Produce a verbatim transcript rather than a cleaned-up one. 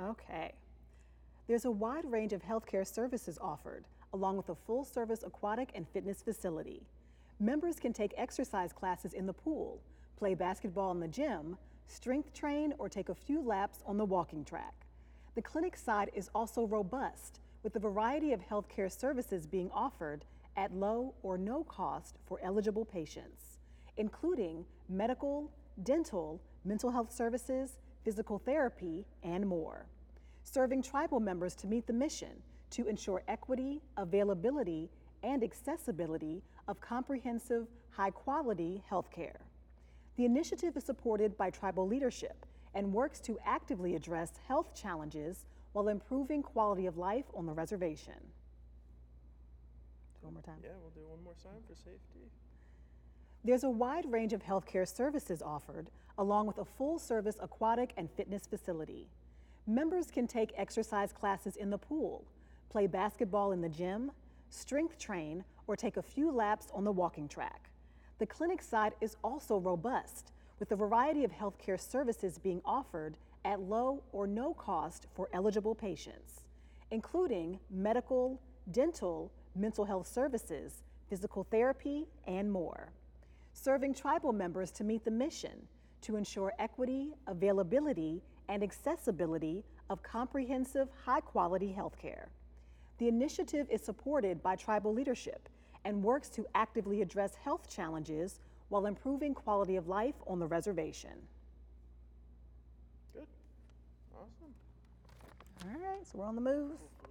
Okay. There's a wide range of healthcare services offered, along with a full service aquatic and fitness facility. Members can take exercise classes in the pool, play basketball in the gym, strength train, or take a few laps on the walking track. The clinic side is also robust, with a variety of healthcare services being offered at low or no cost for eligible patients, including medical, dental, mental health services, physical therapy, and more. Serving tribal members to meet the mission to ensure equity, availability, and accessibility of comprehensive, high-quality health care. The initiative is supported by tribal leadership and works to actively address health challenges while improving quality of life on the reservation. One more time. Yeah, we'll do one more time for safety. There's a wide range of healthcare services offered, along with a full-service aquatic and fitness facility. Members can take exercise classes in the pool, play basketball in the gym, strength train, or take a few laps on the walking track. The clinic side is also robust, with a variety of healthcare services being offered at low or no cost for eligible patients, including medical, dental, mental health services, physical therapy, and more. Serving tribal members to meet the mission to ensure equity, availability, and accessibility of comprehensive, high-quality health care. The initiative is supported by tribal leadership and works to actively address health challenges while improving quality of life on the reservation. Good. Awesome. All right, so we're on the move.